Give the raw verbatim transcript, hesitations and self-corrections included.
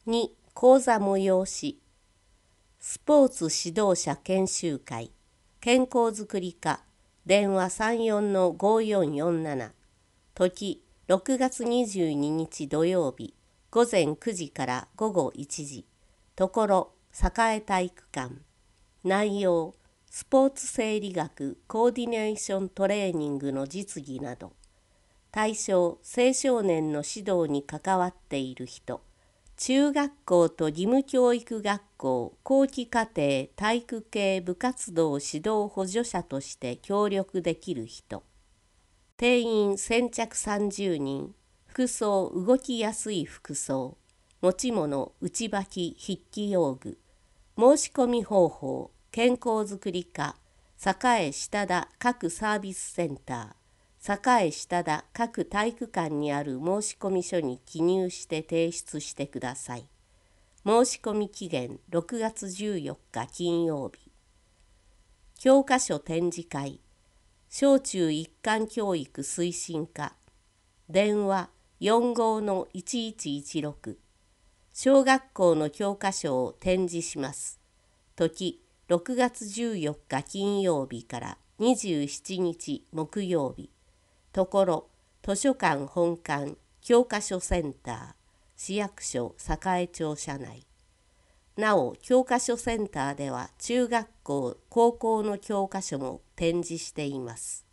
に講座催し、スポーツ指導者研修会、健康づくり課、電話 さんよんのごよんよんなな、時ろくがつにじゅうににち土曜日、午前くじから午後いちじ、ところ栄体育館。内容、スポーツ生理学コーディネーショントレーニングの実技など。対象、青少年の指導に関わっている人。中学校と義務教育学校、後期課程体育系部活動指導補助者として協力できる人。定員先着さんじゅうにん、服装動きやすい服装、持ち物内履き筆記用具、申し込み方法、健康づくり課、栄下田各サービスセンター、栄下田各体育館にある申し込み書に記入して提出してください。申し込み期限ろくがつじゅうよっか金曜日。教科書展示会、小中一貫教育推進課、電話 よんごのいちいちいちろく、小学校の教科書を展示します。時ろくがつじゅうよっか金曜日からにじゅうしちにち木曜日。ところ図書館本館教科書センター、市役所栄町社内。なお教科書センターでは中学校高校の教科書も展示しています。